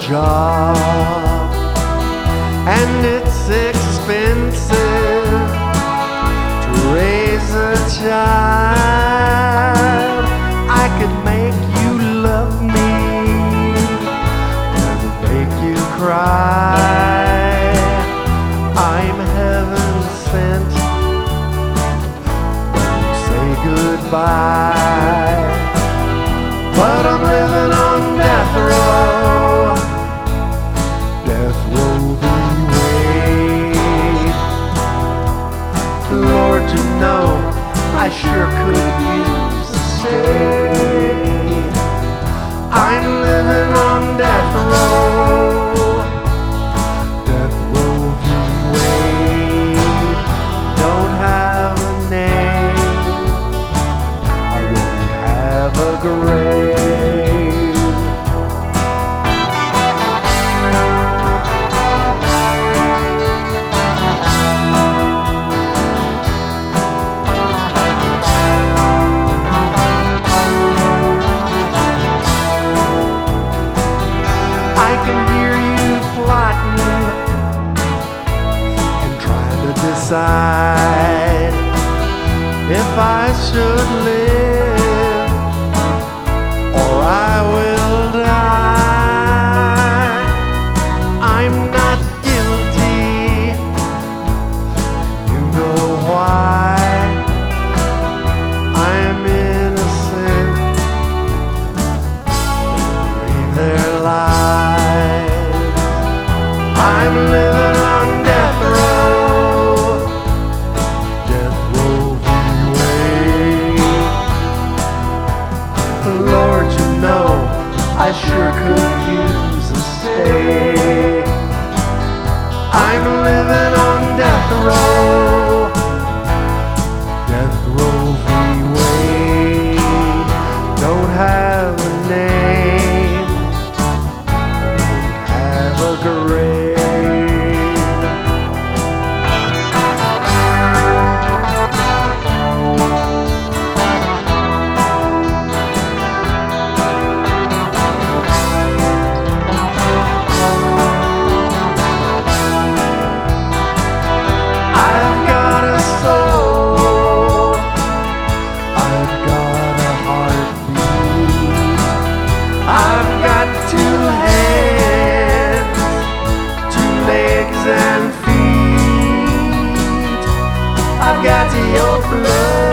job, and it's expensive to raise a child. I could make you love me and make you cry. I'm heaven sent. Don't say goodbye. But I'm living on death row. Death row Wade. Lord, you know I sure could use a stay. I'm living on death row. Death row Wade. Don't have a name. I won't have a grave. I can hear you plotting and trying to decide if I should live or I will die. I'm not guilty, you know why. I'm innocent, leave their lives. I'm living on death row. Death row Wade. Lord, you know I sure could use a stay. I'm living on death row. Death row Wade. Don't have a name. Don't have a grave. I've got a soul. I've got a heartbeat. I've got two hands, two legs and feet. I've got your blood.